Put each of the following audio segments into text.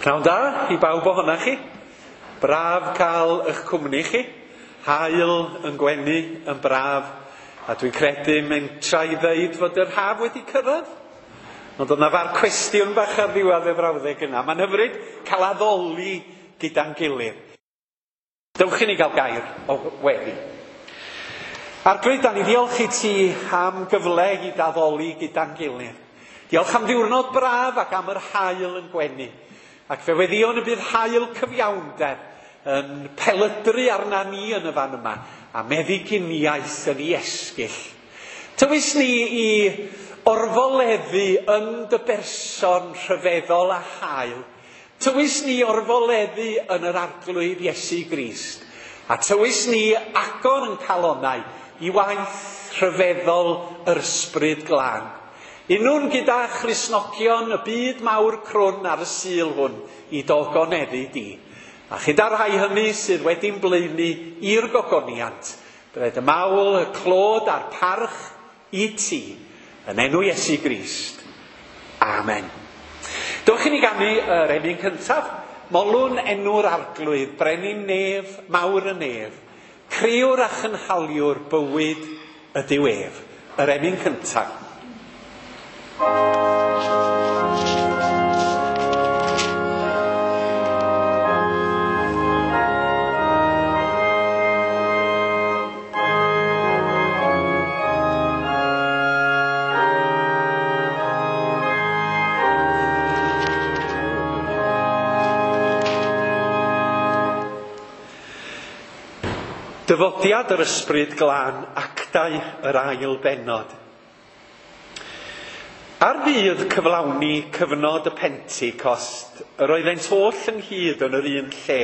Pnawn da i bawb ohonoch chi. Braf cael eich cwmni chi. Haul yn gwenu yn braf. A dwi'n credu mentra i ddeud fod yr haf wedi cyrraedd. Ond o'na far cwestiwn bach ar ddiwedd y frawddeg yna. Mae'n hyfryd cael addoli gyda'n gilydd. Dewch i ni gael gair o wedi. Arglwydd, da ni diolch i ti am gyfle i daddoli gyda'n gilydd. Diolch am ddiwrnod braf ac am yr haul yn gwenu. Ac fe weddion y bydd haul cyfiawnder yn pelydru arna ni yn y fan yma, a meddyginiaeth yn ei esgyll. Tywys ni i orfoleddu yn dy berson rhyfeddol a haul. Tywys ni orfoleddu yn yr arglwydd Iesu Grist. A tywys ni agor yn calonnau i waith rhyfeddol yr Ysbryd Glân. Unwn gyda Christnogion y byd mawr crwn ar y sul hwn i dogoneddu di. A chyda'r rhai hynny sydd wedi'n blaenu i'r gogoniant, bydd y mawl, y clod a'r parch i ti yn enw Iesu Grist. Amen. Dewch i ni ganu yr emyn cyntaf. Molwn enw'r arglwydd, brenin nef, mawr y nef, criwr a chynhaliwr, bywyd y diwedd. Yr emyn cyntaf. Dyfodiad yr Ysbryd Glân, actau yr ail bennod. Ar ddydd cyflawni cyfnod y Pentecost, yr oeddent oll ynghyd yn yr un lle.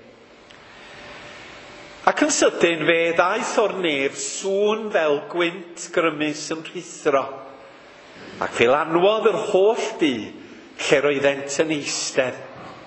Ac yn sydyn fe ddaeth o'r nef sŵn fel gwynt grymus yn rhithro, ac fe lanwodd yr holl byd lle roeddent yn eistedd.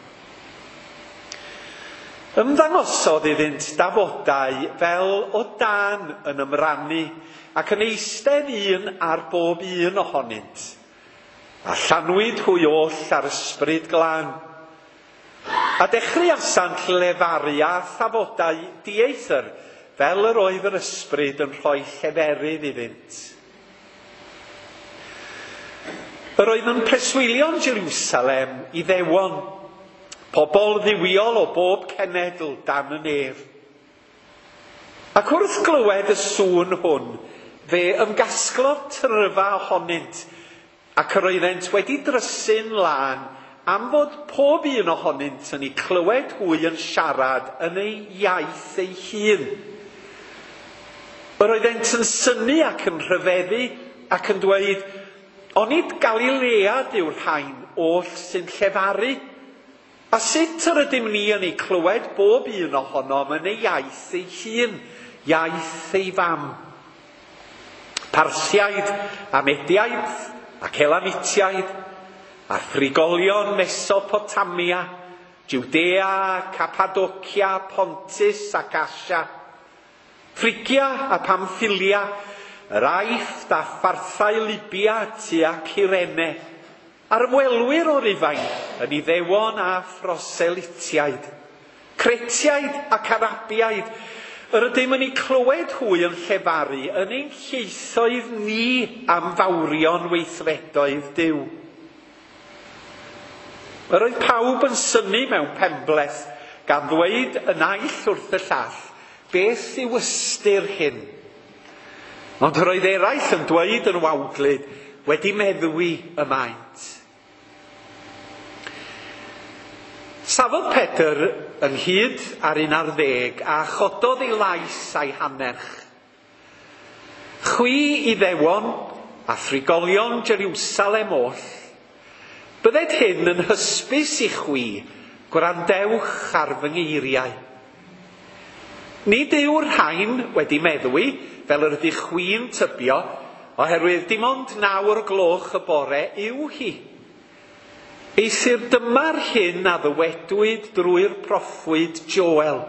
Ymddangosodd iddynt dafodau fel o dan yn ymrannu ac yn eistedd un ar bob un ohonynt. A llanwyd hwy oll ar Ysbryd Glân. A dechreuasant lefaru a thafodau dieithr fel yr oedd yr ysbryd yn rhoi lleferydd iddynt. Yr oedd yn preswylio'n Jerusalem i ddewon, pobl ddiwiol o bob cenedl dan y nef. Ac wrth glywed y sŵn hwn, fe ymgasglodd tryfa ohonynt, ac yr oeddent wedi drysu'n lân am fod pob un ohonynt yn ei clywed hwy yn siarad yn ei iaith ei hun. Yr oeddent yn synnu ac yn rhyfeddu ac yn dweud, onid Galilead yw'r rhain oll sy'n llefaru? A sut yr ydym ni yn ei clywed bob un ohonom yn ei iaith ei hun, iaith ei fam? Parthiaid a Mediaid ac Elamitiaid, a Phrigolion Mesopotamia, Judea, Cappadocia, Pontus ac Asia, Phrygia a Pamphylia, yr Aifft a Pharthau Libia tua Cyrene, a'r ymwelwyr o Rufain yn Iddewon a Phroselitiaid, Cretiaid ac Arabiaid, yr ydym yn ei clywed hwy yn llefaru yn ein llaethoedd ni am fawrion weithredoedd Duw. Yr oedd pawb yn synnu mewn penbleth gan ddweud yn aill wrth y llall, beth yw ystyr hyn? Ond yr oedd eraill yn dweud yn wawglyd, wedi meddwi y maint. Safodd Pedr ynghyd ar 11 a chododd ei lais a'i hanerch. Chwi Iddewon a Phrigolion Jerusalem oll, bydded hyn yn hysbys i chwi, gwrandewch ar fy ngeiriau. Nid yw'r rhain wedi meddwi fel yr ydych chwi'n tybio, oherwydd dim ond 9:00 y bore yw hi. Eithir dyma'r hyn a ddywedwyd drwy'r proffwyd Joel.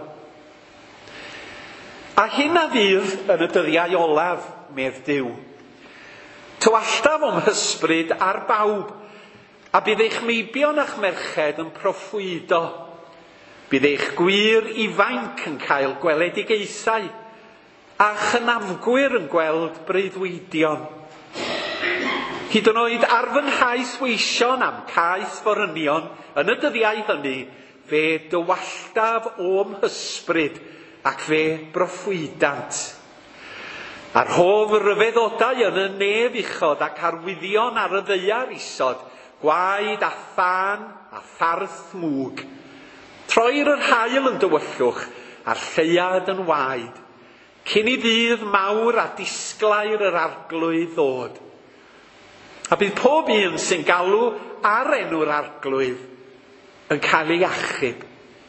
A hyn a fydd yn y dyddiau olaf, medd Duw. Tywallaf o'm hysbryd ar bawb, A bydd eich meibion a'ch merched yn proffwydo. Bydd eich gwir ifanc yn cael gweledigaethau, a chynamgwyr yn gweld breuddwydion. Hyd yn oed arfynhais weision am caeth forynion yn y dyddiau hynny, fe dywalltaf o'm hysbryd ac fe broffwydant. Ar hof y ryfeddodau yn y nef uchod ac arwyddion ar y ddeiar isod, gwaed a thân a tharth mwg. Troir yr haul yn dywyllwch a'r lleiad yn waed, cyn i ddydd mawr a disglair yr arglwydd ddod. A bydd pob un sy'n galw ar enw'r arglwydd yn cael ei achub.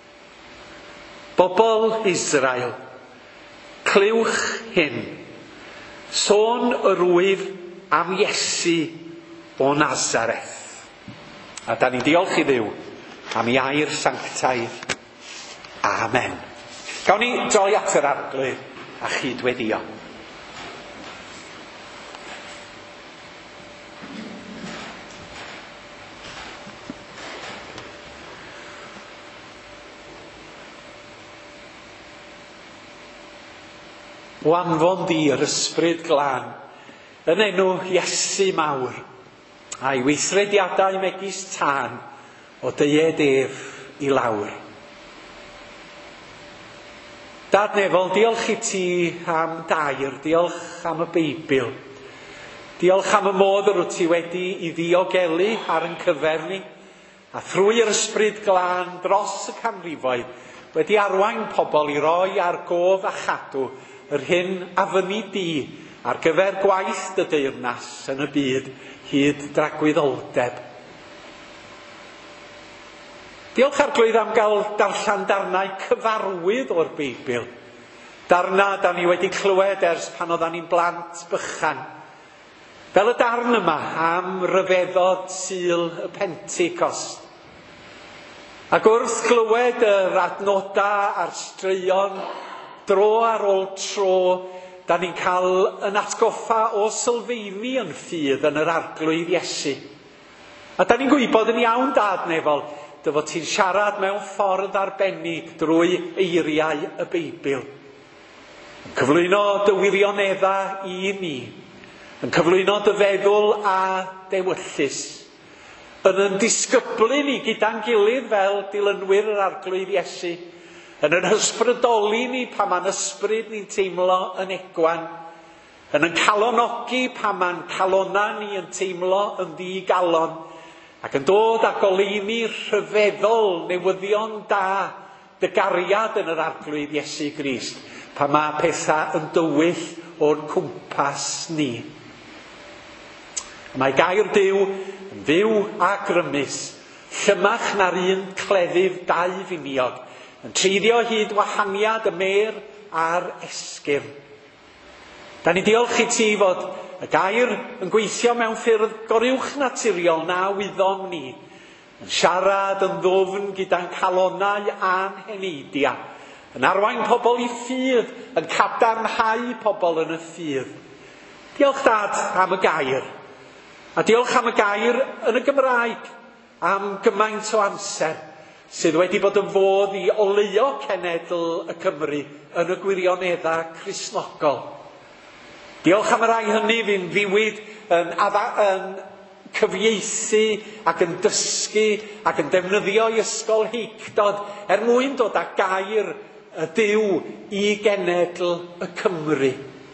Bobl Israel, clywch hyn. Sôn yr wyf am Iesu o Nazareth. A da ni diolch i Dduw am ei air sanctaidd. Amen. Gawn ni droi at yr arglwydd a chydweddio. O anfon di yr ysbryd glân, yn enw Iesu mawr, a'i weithrediadau megis tân o deied ef i lawr. Dad Nefol, diolch i ti am dair, diolch am y Beibl. Diolch am y modd yr wyt ti wedi i ddiogelu ar yn cyfer ni, a thrwy'r ysbryd glân dros y canrifoedd wedi arwain pobl i roi ar gof a chadw yr hyn a fyny di ar gyfer gwaith dy deyrnas yn y byd hyd dragwyddoldeb. Diolch Arglwydd am gael darllen darnau cyfarwydd o'r Beibl. Darna da ni wedi clywed ers pan oeddan ni'n blant bychan. Fel y darn yma am ryfeddod Sul y Pentecost. Ac wrth glywed yr adnodau a'r straeon dro ar ôl tro, da ni'n cael yn atgoffa o sylfaeni yn ffydd yn yr arglwydd Iesu. A da ni'n gwybod yn iawn, Dad Nefol, dy fod ti'n siarad mewn ffordd arbennig drwy eiriau y Beibl. Yn cyflwyno dy wirioneddau i ni, yn cyflwyno dy feddwl a dewyllus, yn disgyblu ni gyda'n gilydd fel dilynwyr yr arglwydd Iesu, yn yn hysbrydoli ni pa mae'n ysbryd ni'n teimlo yn egwan, yn calonogi pa mae'n calona ni yn teimlo yn ddigalon, ac yn dod â goleuni rhyfeddol newyddion da dy gariad yn yr arglwydd Iesu Grist, pa mae pethau yn dywyll o'n cwmpas ni. Mae gair Duw yn fyw a grymus, llymach na'r un cleddyf dau finiog, yn treiddio hyd wahaniad y mer a'r esgyrn. Da ni diolch i ti fod y gair yn gweithio mewn ffyrdd goriwch naturiol na wyddom ni, yn siarad yn ddwfn gyda'n calonau a'n heneidia, yn arwain pobl i ffydd, yn cadarnhau pobl yn y ffydd. Diolch Dad am y gair, a diolch am y gair yn y Gymraeg, am gymaint o amser, sydd wedi bod yn fodd i oleuo cenedl y Cymru yn y gwirioneddau Cristnogol. Diolch am y rai hynny fi'n ddiwyd yn cyfieithu ac yn dysgu ac yn defnyddio i ysgol Heicdod mwyn dod â gair y Duw i genedl y Cymru.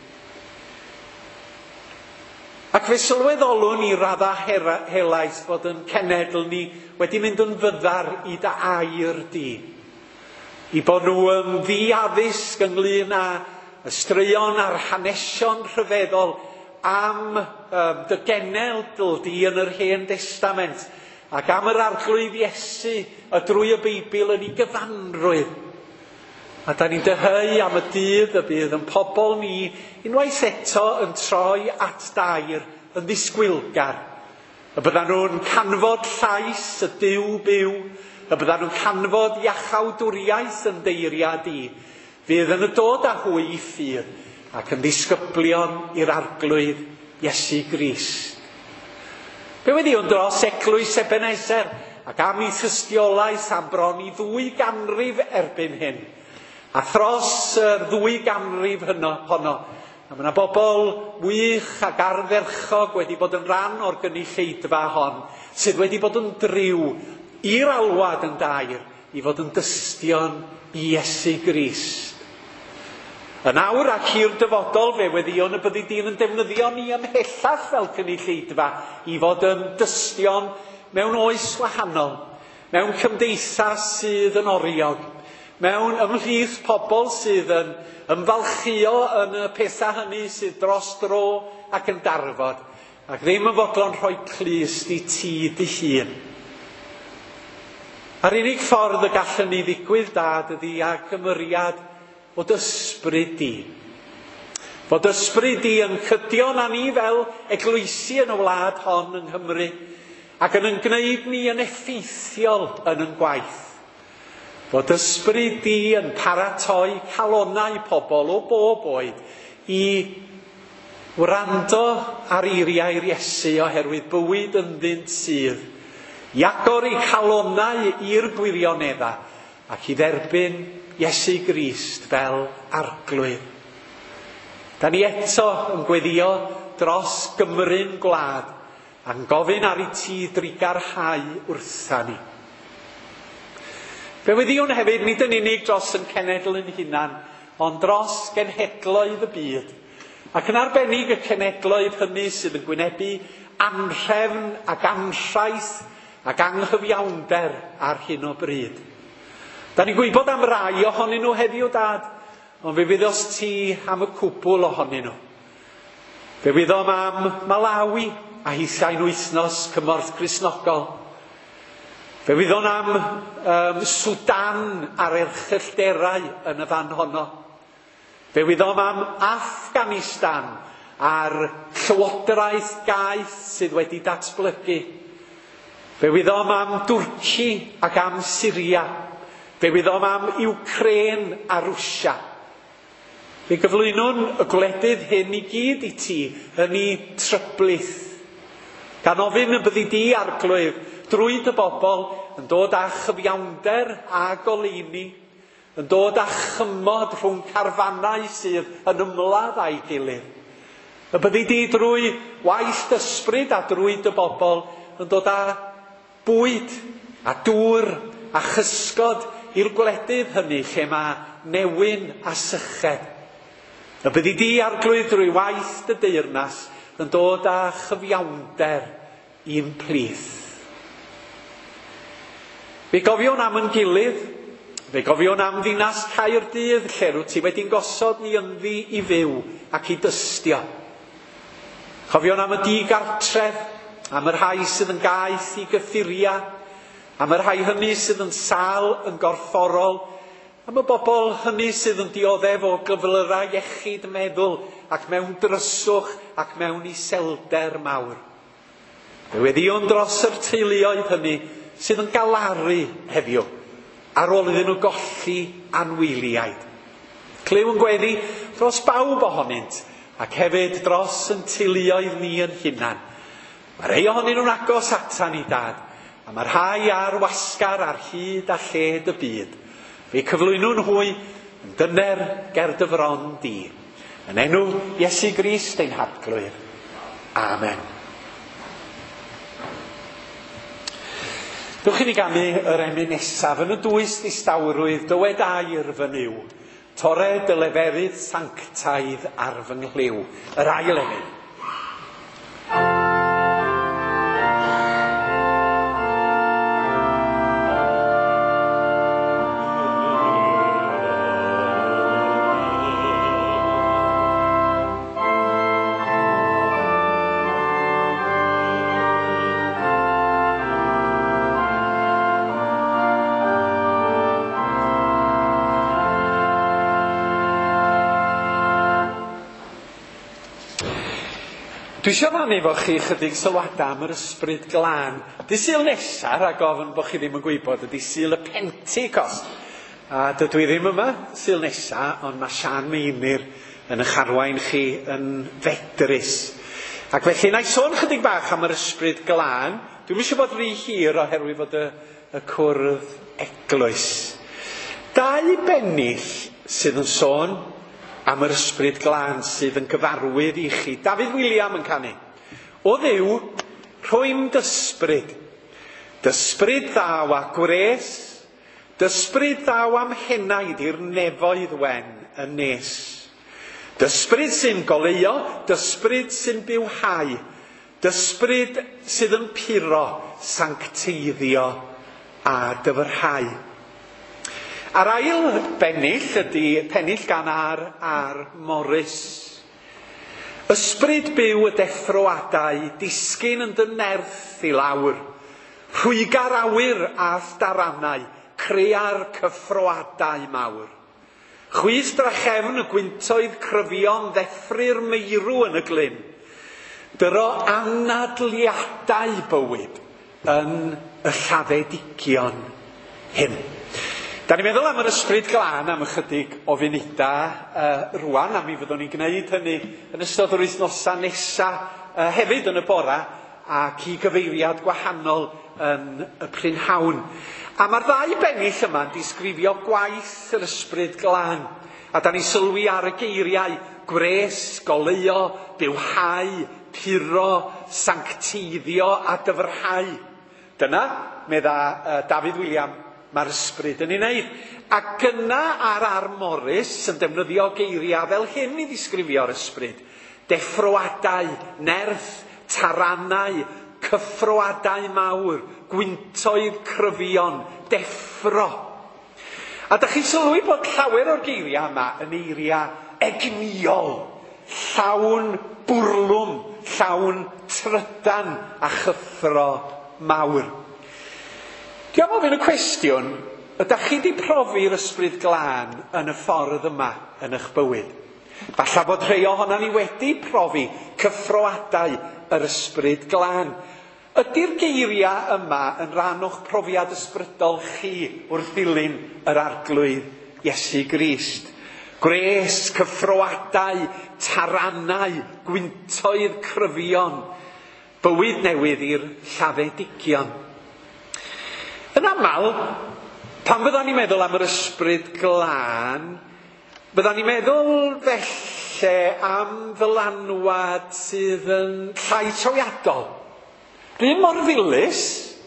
Ac fe sylweddolwn i raddau helaeth fod yn cenedl ni wedi mynd yn fyddar i dy air di. I bod nhw yn ddi-addysg ynglyn â y straeon a'r hanesion rhyfeddol am dy genedl di yn yr Hen Testament ac am yr arglwydd Iesu drwy y Beibl yn ei gyfanrwydd. A da ni'n dyheu am y dydd y bydd yn pobl ni unwaith eto yn troi at dair yn ddisgwylgar. Y byddan nhw'n canfod llais y Duw byw, y byddan nhw'n canfod iachawdwriaeth yn deiria di, fydd yn y dod â hwy i ffydd ac yn ddisgyblion i'r arglwydd Iesu Grist. Be wedi o'n dros eglwys Ebenezer ac am ei thystiolaeth am bron i 2 ganrif erbyn hyn. A thros yr 2 ganrif honno, a mae yna bobl wych ac ardderchog wedi bod yn rhan o'r gynulleidfa hon, sydd wedi bod yn driw i'r alwad yn dair i fod yn dystion i Iesu Grist. Yn awr ac hir dyfodol fe wedi o'n y byddu dyn yn defnyddio ni ymhellach fel cynulleidfa i fod yn dystion mewn oes wahanol, mewn cymdeithas sydd yn oriog, mewn ymhlith pobl sydd yn ymfalchio yn y pethau hynny sydd dros dro ac yn darfod, ac ddim yn fodlon rhoi clust i ti dy hun. A'r unig ffordd y gallen ni ddigwydd, Dad, ydy a gymeriad fod ysbryd di. Fod ysbryd di yn cydio na ni fel eglwysi yn y wlad hon yng Nghymru, ac yn gwneud ni yn effeithiol yn gwaith. Fod ysbryd di yn paratoi calonnau pobl o bob oed i wrando ar eiriau'r Iesu oherwydd bywyd ynddynt sydd, i agor eu calonnau i'r gwirioneddau ac i dderbyn Iesu Grist fel arglwydd. Da ni eto yn gweddio dros Gymru'n gwlad a'n gofyn ar ei ti drigarhau wrtha ni. Fe weddiwn hefyd nid yn unig dros yn cenedl yn hunan, ond dros genhedloedd y byd, ac yn arbennig y cenedloedd hynny sydd yn gwynebu anhrefn ac ansaith ac anghyfiawnder ar hyn o bryd. Da ni'n gwybod am rai ohonyn nhw heddiw, Dad, ond fe fydd os ti am y cwbl ohonyn nhw. Fe fydd om am Malawi a hithiau'n wythnos cymorth Cristnogol. Fe fydd o'n am Sudan ar erchyllderau yn y fan honno. Fe fydd o'n am Afghanistan a'r llywodraeth gaeth sydd wedi datblygu. Fe fydd o'n am Dwrci ac am Syria. Fe fydd o'n am Ukraine a Rwsia. Fe gyflwynwn y gwledydd hyn i gyd i ti yn ei tryblyth. Gan ofyn y byddi di arglwydd drwy dy bobl yn dod â chyfiawnder a goleuni, yn dod â chymod rhwng carfannau sydd yn ymladd â'i gilydd. Y byddi di drwy waith ysbryd a drwy dy bobl yn dod â bwyd a dŵr a chysgod i'r gwledydd hynny lle mae newyn a syched. Y byddi di arglwydd drwy waith dy deyrnas yn dod â chyfiawnder i'n plith. Fe gofiwn am yn gilydd, fe gofiwn am ddinas Caerdydd lle rwyt ti wedi'n gosod ni ynddi i fyw ac i dystio. Cofiwn am y digartref, am yr rhai sydd yn gaeth i gyffuria, am yr rhai hynny sydd yn sal yn gorfforol, am y bobl hynny sydd yn dioddef o gyflyrau iechyd meddwl ac mewn dryswch ac mewn iselder mawr. Fe weddiwn dros yr teuluoedd hynny sydd yn galaru heddiw ar ôl iddyn nhw golli anwyliaid. Clyw yn gweddi dros bawb ohonynt ac hefyd dros yn teuluoedd ni yn hunan. Mae rhai ohonyn nhw'n agos atan ni, Dad, a mae rhai ar wasgar ar hyd a lled y byd. Fe cyflwynwn hwy yn dyner ger dy fron di. Yn enw Iesu Grist ein harglwyr. Amen. Dywch i ni ganu yr emyn nesaf yn y dwys distawrwydd dywedau'r fy niw. Tore dy leferydd sanctaidd ar fy nghliw. Yr ail emyn. Dwi eisiau rannu fo chi chydig sylwadau am yr ysbryd glân. Dy Sul nesaf, rhag ofn bod chi ddim yn gwybod, ydy Sul y Pentecost. A dydw i ddim yma Sul nesaf, ond mae Sian Meinir yn eich arwain chi yn fedrus. Ac felly, na i sôn chydig bach am yr ysbryd glân. Dwi'n eisiau bod rhy hir oherwydd fod y cwrdd eglwys. Dau bennill sydd yn sôn am yr ysbryd glân sydd yn gyfarwydd i chi. David William yn canu. O Dduw, rhoi'm dysbryd. Dysbryd ddaw a gwres. Dysbryd ddaw am henaid i'r nefoedd wen yn nes. Dysbryd sy'n goleuo, dysbryd sy'n bywhau. Dysbryd sydd yn puro, sancteiddio a dyfyrhau. A'r ail bennill ydy pennill gan ar Morris. Ysbryd byw y deffroadau, disgyn yn dy nerth i lawr. Rhwygar awyr a thdarannau, crea'r cyffroadau mawr. Chwys drachefn y gwyntoedd cryfion, ddeffru'r meirw yn y glyn. Dyro anadliadau bywyd yn y lladdedigion hyn. Da ni'n meddwl am yr ysbryd glân am ychydig o funuda rwan, a mi fyddwn ni'n gwneud hynny yn ystod yr wythnosa nesa hefyd yn y bora, ac i gyfeiriad gwahanol yn y prynhawn. A mae'r ddau bennill yma'n disgrifio gwaith yr ysbryd glân. A da ni sylwi ar y geiriau gwres, goleuo, bywhau, puro, sancteiddio a dyfyrhau. Dyna, medda David William, mae'r ysbryd yn ei wneud. Ac yna ar Morris yn defnyddio geiriau fel hyn i ddisgrifio'r ysbryd. Deffroadau, nerth, tarannau, cyffroadau mawr, gwyntoedd cryfion, deffro. A da chi sylwi bod llawer o'r geiriau yma yn eiriau egniol, llawn bwrlwm, llawn trydan a chyffro mawr. Dwi'n ofyn y cwestiwn, ydych chi wedi profi'r ysbryd glân yn y ffordd yma yn eich bywyd? Falla bod rhai ohonan ni wedi profi cyffroadau yr ysbryd glân. Ydy'r geiriau yma yn rhan o'ch profiad ysbrydol chi wrth ddilyn yr arglwydd Iesu Grist? Gres, cyffroadau, tarannau, gwyntoedd cryfion, bywyd newydd i'r lladdedigion. Yn aml, pan fyddan ni'n meddwl am yr ysbryd glân, byddan ni'n meddwl felly am ddylanwad sydd yn llai trawiadol. Dwi'n mor ddilys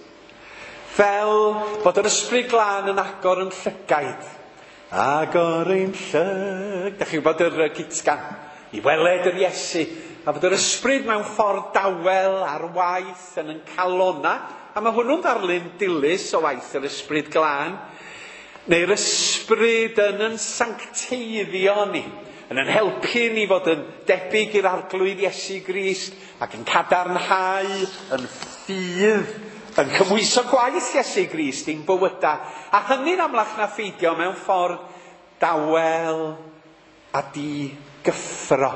fel bod yr ysbryd glân yn agor yn llygaid. Agor ein llygad. Dach chi'n gwybod yr gitgan? I weled yr Iesu. A bod yr ysbryd mewn ffordd dawel ar waith yn calona. A mae hwnnw'n ddarlun dilys o waith yr ysbryd glân. Neu'r ysbryd yn sancteiddio ni. Yn helpu ni fod yn debyg i'r arglwydd Iesu Grist ac yn cadarnhau, yn ffydd, yn cymwyso gwaith Iesu Grist i'n bywyda. A hynny'n amlach na pheidio mewn ffordd dawel a di-gyffro.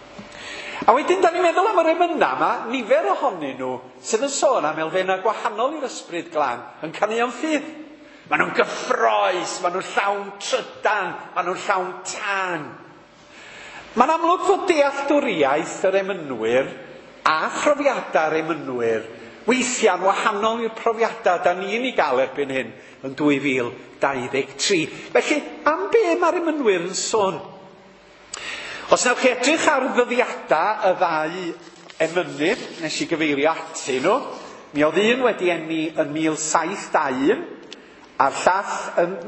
A wedyn, da ni'n meddwl am yr emyna yma, nifer ohonyn nhw sydd yn sôn am elfennau gwahanol i'r ysbryd glân yn canu am ffydd. Maen nhw'n gyffroes, maen nhw'n llawn trydan, maen nhw'n llawn tân. Mae'n amlwg fod dealltwriaeth yr emynwyr a phrofiadau'r emynwyr weithiau'n wahanol i'r profiadau da ni'n ei gael erbyn hyn yn 2023. Felly, am be mae'r emynwyr yn sôn? Os nawch chi edrych ar ddyddiadau y ddau emynydd nes i gyfeirio atyn nhw, mi oedd un wedi enni yn 1721 a'r llall yn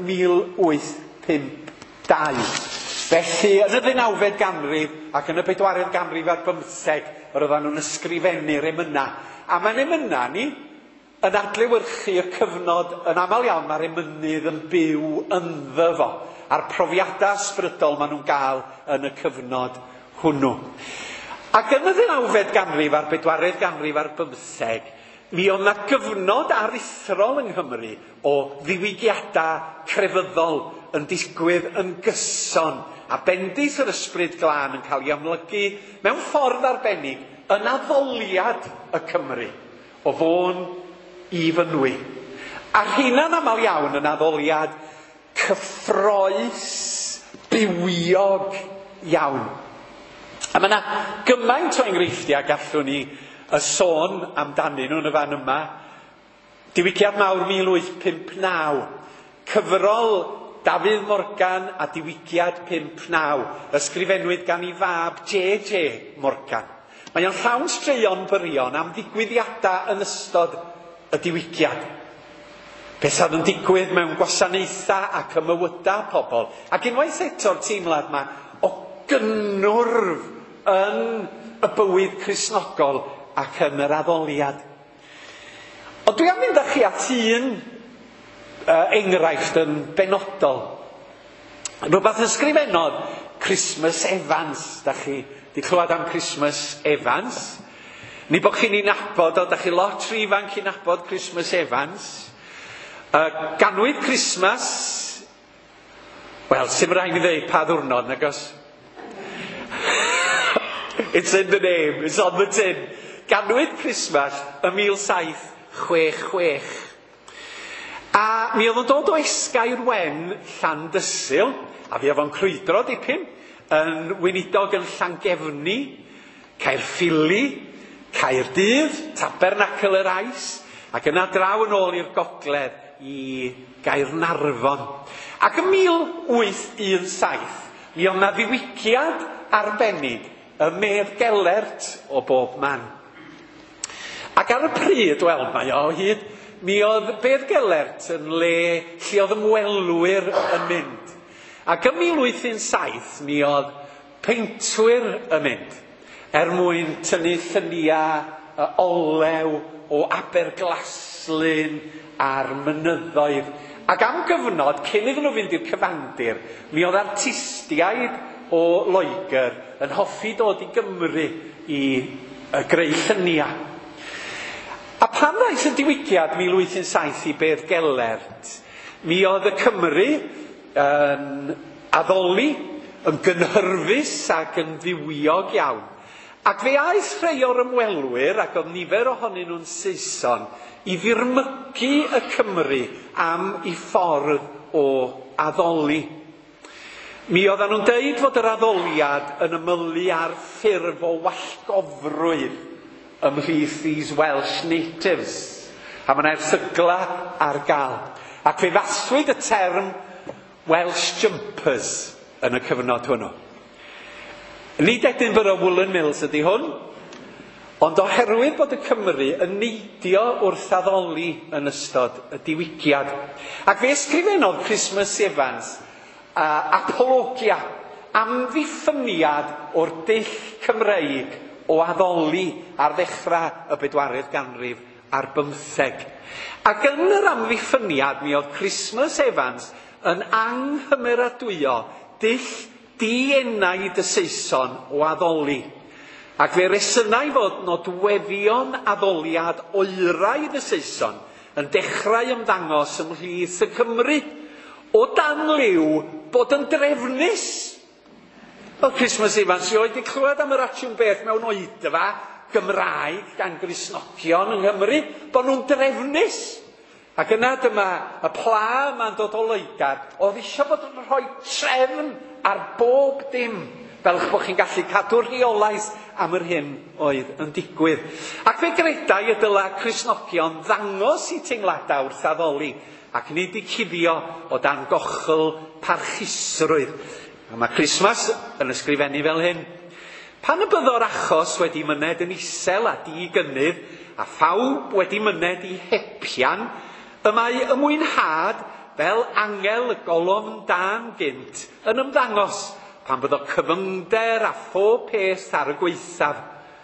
1852. Felly, yn y 19fed ganrif ac yn y 14th ganrif ar 15, roedden nhw'n ysgrifennu'r emyna. A mae'n emyna ni yn adlewyrchu y cyfnod yn aml iawn mae'r emynydd yn byw ynddo fo, a'r profiadau ysbrydol maen nhw'n gael yn y cyfnod hwnnw. Ac yn y 19fed ganrif a'r 14th ganrif ar 15, mi oedd yna gyfnod aruthrol yng Nghymru o ddiwygiadau crefyddol yn digwydd yn gyson, a bendith yr ysbryd glân yn cael ei amlygu mewn ffordd arbennig yn addoliad y Cymru o fôn i fynwy. A rheina'n aml iawn yn addoliad cyffroes, bywiog iawn. A mae yna gymaint o enghreifftiau gallwn ni y sôn amdanyn nhw yn y fan yma. Diwygiad mawr 1859, cyfrol Dafydd Morgan a Diwygiad 59, ysgrifennwyd gan ei fab J.J. Morgan. Mae o'n llawn straeon byrion am ddigwyddiadau yn ystod y diwygiad. Beth oedd yn digwydd mewn gwasanaethau ac ymywydau pobl. Ac unwaith eto'r teimlad yma o gynnwrf yn y bywyd Cristnogol ac yn yr addoliad. Ond dwi am mynd â chi at un enghraifft yn benodol. Rhywbeth ysgrifennodd Christmas Evans. Da chi wedi clywed am Christmas Evans? Ni bod chi'n ei nabod o, da chi lot rhy ifanc i nabod Christmas Evans. Ganwyd Christmas, wel, sy'n rhaid i ddweud pa ddwrnod, nagos? It's in the name, it's on the tin. Ganwyd Christmas y 1766. A mi oedd yn dod o Esgair Wen, Llandysul, a fi oedd o'n crwydro dipyn, yn weinidog yn Llangefni, Caerffili, Caerdydd, Tabernacl yr Ais, ac yna draw yn ôl i'r gogledd i Gaernarfon. Ac yn 1817, mi oedd yna ddiwygiad arbennig y Medd Gelert o bob man. Ac ar y pryd, wel, mae o hyd, mi oedd Medd Gelert yn le lle oedd ymwelwyr yn mynd. Ac yn 1817, mi oedd peintwyr yn mynd, mwyn tynnu lluniau olew o Aberglaslyn a'r mynyddoedd. Ac am gyfnod, cyn iddyn nhw fynd i'r cyfandir, mi oedd artistiaid o Loegr yn hoffi dod i Gymru i greu lluniau. A pan ddaeth y diwygiad 1807 i Medd Gelert, mi oedd y Cymru yn addoli, yn gynhyrfus ac yn ddiwiog iawn. Ac fe aeth rhai o'r ymwelwyr, ac oedd nifer ohonyn nhw'n Saeson, i ddirmygu y Cymru am ei ffordd o addoli. Mi oedden nhw'n deud fod yr addoliad yn ymylu ar ffurf o wallgofrwydd ymhlith these Welsh natives. A mae'n erthygla ar gael. Ac fe faswyd y term Welsh jumpers yn y cyfnod hwnnw. Nid Edinburgh Woolen Mills ydy hwn, ond oherwydd bod y Cymru yn neidio wrth addoli yn ystod y diwygiad. Ac fe ysgrifennodd Christmas Evans apologia, amddiffyniad o'r dull Cymreig o addoli ar ddechrau y 4th ganrif ar 15. Ac yn yr amddiffyniad, mi oedd Christmas Evans yn anghymeradwyo dull dienaid y Saeson o addoli. Ac fe resynau fod nodweddion addoliad oeraidd y Saeson yn dechrau ymddangos ymhlith y Cymru o dan liw bod yn drefnus. Wel, Christmas Evans, i oed i clywed am yr atiwn beth mewn oedfa Gymraeg gan Gristnogion yng Nghymru, bod nhw'n drefnus. Ac yna dyma y pla yma'n dod o Loegr, oedd eisiau bod yn rhoi trefn ar bob dim, fel eich bod chi'n gallu cadw rheolaeth am yr hyn oedd yn digwydd. Ac fe gredai y dyla Cristnogion ddangos i teimladau wrth addoli, ac nid i cuddio o dan gochl parchusrwydd. A mae Christmas yn ysgrifennu fel hyn. Pan y byddo'r achos wedi myned yn isel a digynnydd, a phawb wedi myned i hepian, y mae ymwynhad fel angel y golofn dan gynt yn ymddangos pan byddo cyfyngder a phob peth ar y gweithaf.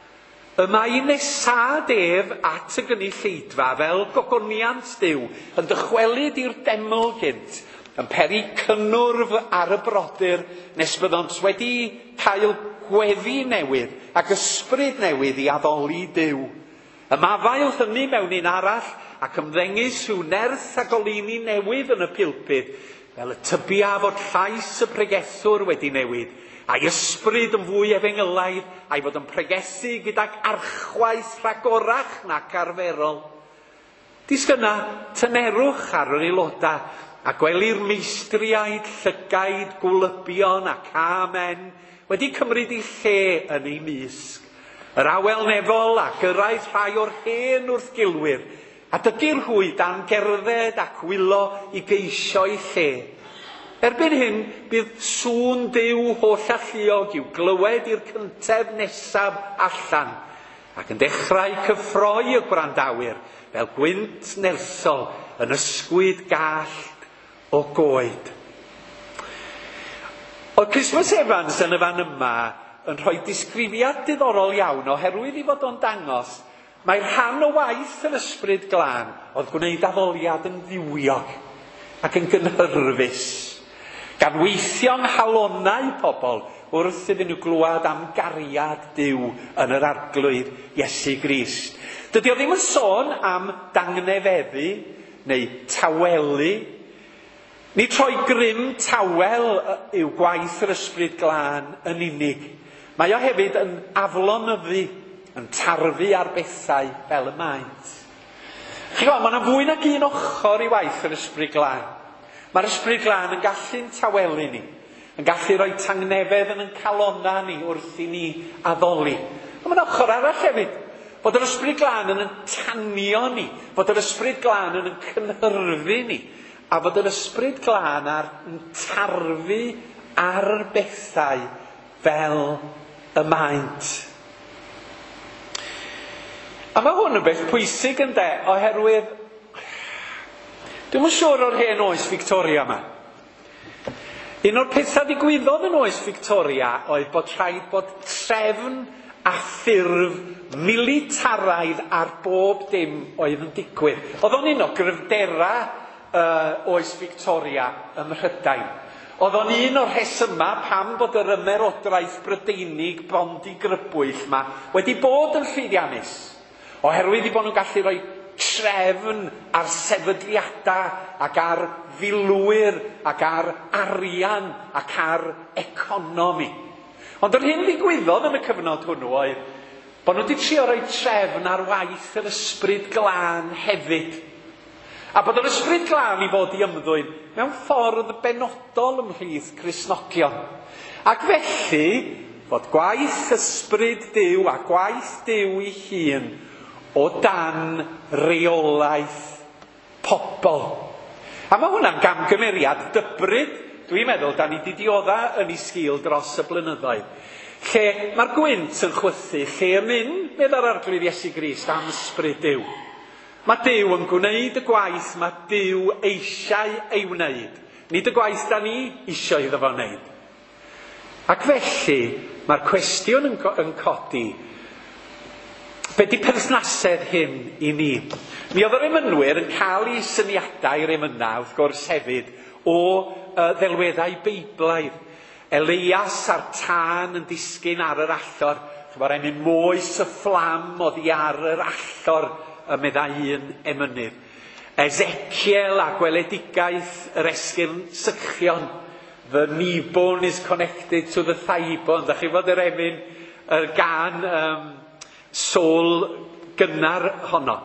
Y mae nesad ef at y gynulleidfa fel gogoniant Duw yn dychwelyd i'r deml gynt, yn peri cynnwrf ar y brodyr nes byddont wedi cael gweddi newydd ac ysbryd newydd i addoli Duw. Y mafael hynny mewn un arall ac ymddengys rhyw nerth a golini newydd yn y pilpyd, fel y tybia fod llais y pregethwr wedi newid, a'i ysbryd yn fwy efengylaidd, a'i fod yn pregethu gydag archwaith rhagorach nac arferol. Disgynna tynerwch ar yr aelodau a gweli'r meistriaid, llygaid, gwlybion ac amen wedi cymryd ei lle yn ei mysg. Yr awel nefol a gyrraedd rhai o'r hen wrthgilwyr, a dydi'r hwy dan gerdded ac wylo i geisio ei lle. Erbyn hyn, bydd sŵn Duw holl alluog i'w glywed i'r cyntedd nesaf allan, ac yn dechrau cyffroi y gwrandawyr fel gwynt nersol yn ysgwyd gallt o goed. Oedd Christmas Evans yn y fan yma yn rhoi disgrifiad diddorol iawn oherwydd i fod o'n dangos mae'r rhan o waith yr ysbryd glân oedd gwneud addoliad yn ddiwiog ac yn gynhyrfus, gan weithio'n halonnau pobl wrth iddyn nhw glwad am gariad Duw yn yr arglwydd Iesu Grist. Dydy o ddim yn sôn am dangnefeddu neu tawelu, ni troi grym tawel yw gwaith yr ysbryd glân yn unig. Mae o hefyd yn aflonyddu, yn tarfu ar bethau fel y maent. Chi'n gwybod, mae yna fwy nag un ochr i waith yr ysbryd glân. Mae'r ysbryd glân yn gallu'n tawelu ni, yn gallu rhoi tangnefedd yn ein calonna ni wrth i ni addoli. Ond mae'n ochr arall hefyd, bod yr ysbryd glân yn tanio ni, bod yr ysbryd glân yn cynhyrfu ni, a bod yr ysbryd glân yn tarfu ar bethau fel y maent. A mae hwn yn beth pwysig ynde, oherwydd dwi'n yn siŵr o'r hen oes Victoria yma. Un o'r pethau ddigwyddodd yn oes Victoria oedd bod rhaid bod trefn a ffurf militaraidd ar bob dim oedd yn digwydd. Oedd o'n un o gryfdera oes Victoria ym Mhrydain. Oedd o'n un o'r rhesyma pam bod yr ymerodraeth Brydeinig bondi grybwyll yma wedi bod yn llwyddiannus, oherwydd i bod nhw'n gallu rhoi trefn ar sefydliadau ac ar filwyr ac ar arian ac ar economi. Ond yr hyn ddigwyddodd yn y cyfnod hwnnw oedd bod nhw wedi trio rhoi trefn ar waith yr ysbryd glân hefyd. A bod yr ysbryd glân i fod i ymddwyn mewn ffordd benodol ymhlith Cristnogion. Ac felly, bod gwaith ysbryd Duw a gwaith Duw ei hun o dan reolaeth pobl. A mae hwnna'n gamgymeriad dybryd, dwi'n meddwl, da ni di diodda yn ei sgil dros y blynyddoedd. Lle mae'r gwynt yn chwythu, lle yn mynd med ar arglwydd Iesu Grist am ysbryd Duw. Mae Duw yn gwneud y gwaith mae Duw eisiau ei wneud. Nid y gwaith da ni eisiau iddo fo wneud. Ac felly, mae'r cwestiwn yn codi, be di perthnasedd hyn i ni? Mi oedd yr emynwyr yn cael eu syniadau i'r emynau, wrth gwrs hefyd, o ddelweddau Beiblaidd. Elias a'r tân yn disgyn ar yr allor. Mae'r emyn moes y fflam oddi ar yr allor y meddai un emynydd. Ezekiel a gweledigaeth yr esgyrn sychion. The knee bone is connected to the thigh bone. Da chi fod yr emyn, yr gan Saul gynnar honno.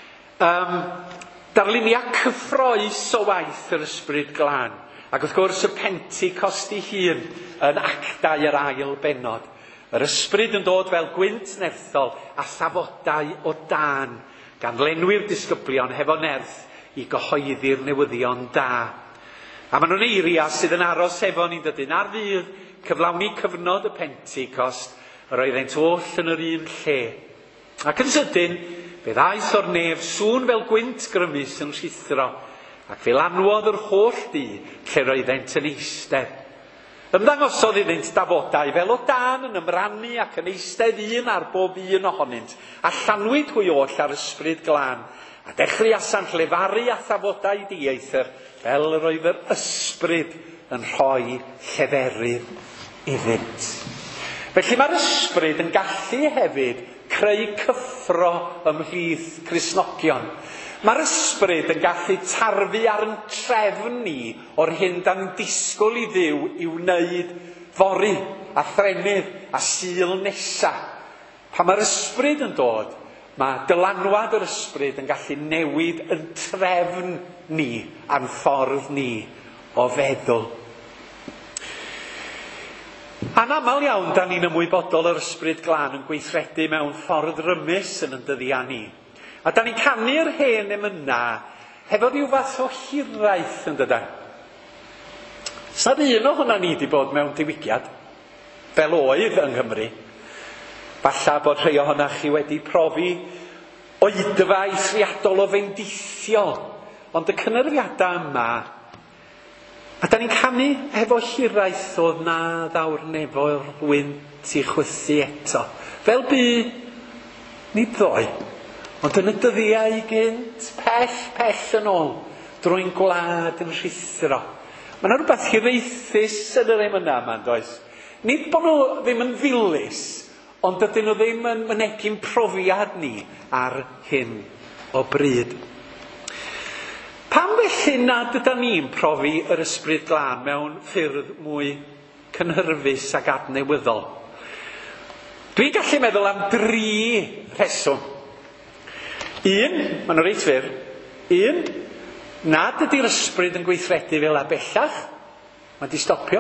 Darlunia cyffroes o waith yr ysbryd glân. Ac wrth gwrs y Pentecost ei hun yn actau yr ail benod. Yr ysbryd yn dod fel gwynt nerthol a thafodau o dan, gan lenwi'r disgyblion hefo nerth i gyhoeddi'r newyddion da. A maen nhw'n eiria sydd yn aros hefo ni'n dydyn ar fydd cyflawni cyfnod y Pentecost, yr oeddent oll yn yr un lle. Ac yn sydyn, fe ddaeth o'r nef sŵn fel gwynt grymus yn rhithro, ac fel anwodd yr holl dŷ lle roeddent yn eistedd. Ymddangosodd iddynt dafodau fel o dan yn ymrannu ac yn eistedd un ar bob un ohonynt, a llanwyd hwy oll ar ysbryd glân, a dechreuasant lefaru a thafodau dieithr fel yr oedd yr ysbryd yn rhoi lleferydd iddynt. Felly mae'r ysbryd yn gallu hefyd creu cyffro ymhlith Cristnogion. Mae'r ysbryd yn gallu tarfu ar yn trefn ni o'r hyn da'n disgwyl i Dduw i wneud fori a thrennydd a sul nesa. Pan mae'r ysbryd yn dod, Mae dylanwad yr ysbryd yn gallu newid yn trefn ni a'n ffordd ni o feddwl. Anamal iawn, da ni'n ymwybodol yr ysbryd glân yn gweithredu mewn ffordd rymus yn dyddiau ni. A da ni'n canu'r hen emyna hefo rhyw fath o hiraeth yn dydan. Sa'r un o hwnna ni wedi bod mewn diwygiad, fel oedd yng Nghymru. Falla bod rhai ohonoch chi wedi profi oedfa eithriadol o fendithiol, ond y cynyrfiadau yma, a da ni'n canu hefo hiraeth oedd na ddawr nefo'r wynt i chwythu eto. Fel bu nid ddoe, ond yn y dyddiau gynt, pell yn ôl, drwy'n gwlad yn rhithro. Mae yna rhywbeth hiraethus yn yr emyna yma, does? Nid bod nhw ddim yn ddilys, ond dydyn nhw ddim yn mynegyn profiad ni ar hyn o bryd. Pam felly nad ydym ni'n profi yr ysbryd glân mewn ffyrdd mwy cynhyrfus ac adnewyddol? Dwi'n gallu meddwl am 3 rheswm. 1, maen nhw reit fyr. 1, nad ydy'r ysbryd yn gweithredu fel a bellach. Mae di stopio.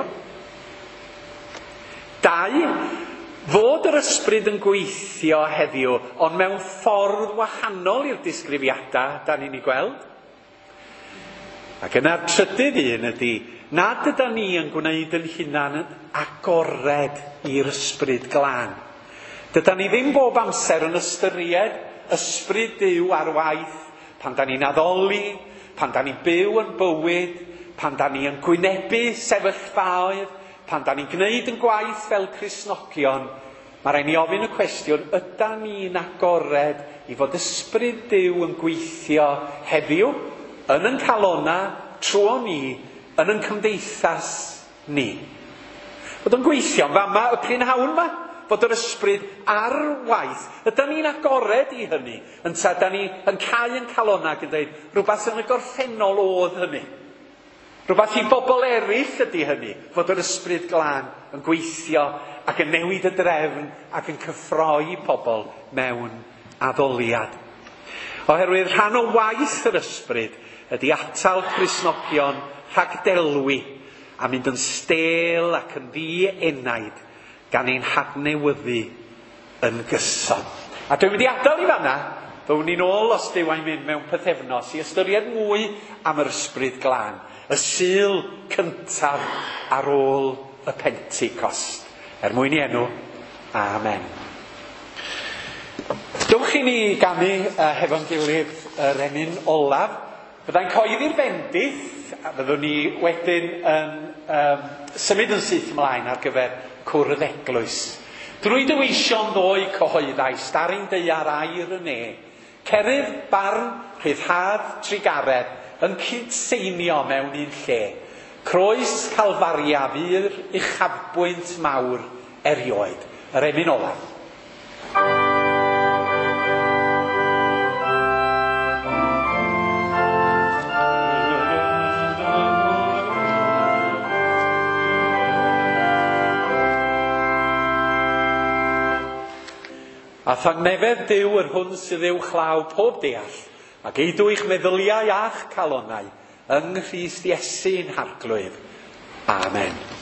2, fod yr ysbryd yn gweithio heddiw, ond mewn ffordd wahanol i'r disgrifiadau da ni'n ei gweld. Ac yna'r trydydd un ydy, nad ydym ni yn gwneud yn hunan yn agored i'r ysbryd glân. Dydym ni ddim bob amser yn ystyried ysbryd Duw ar waith pan da ni'n addoli, pan da ni'n byw yn bywyd, pan da ni yn gwynebu sefyllfaoedd, pan da ni'n gwneud yn gwaith fel Cristnogion. Mae rhaid ni ofyn y cwestiwn, ydym ni'n agored i fod ysbryd Duw yn gweithio heddiw, yn yn calonna, tro ni, yn yn cymdeithas ni. Bod yn gweithio, fama y prynhawn yma, bod yr ysbryd ar waith. Ydym ni'n agored i hynny, yn ta da ni yn cau yn calonna yn dweud, rhywbeth yn y gorffennol oedd hynny. Rhywbeth i bobl eraill ydy hynny, fod yr ysbryd glân yn gweithio ac yn newid y drefn ac yn cyffroi pobl mewn addoliad. Oherwydd rhan o waith yr ysbryd ydy atal Cristnogion rhag delwi a mynd yn stêl ac yn ddi-enaid gan ein hadnewyddu yn gyson. A dwi'n mynd i adael i fanna, ddown ni'n ôl os Duw a'n mynd mewn pythefnos i ystyried mwy am yr ysbryd glân, y Sul cyntaf ar ôl y Pentecost. Mwyn i enw, amen. Dywch i ni ganu hefo'n gilydd yr emyn olaf. Byddai'n coeddi'r bendith, a byddwn ni wedyn yn symud yn syth ymlaen ar gyfer cwrdd eglwys. Drwy dywysion ddoi cyhoeddais, darin deiar air y ne, cerydd barn rhyddhad trigaredd yn cydseinio mewn un lle. Croes Calfaria fyr uchafbwynt mawr erioed. Yr emyn olaf. A thangnefedd Duw yr hwn sydd i'w chlaw pob deall, ac eidw i'ch meddyliau a'ch calonnau, yng Nghrist Iesu'n harglwydd. Amen.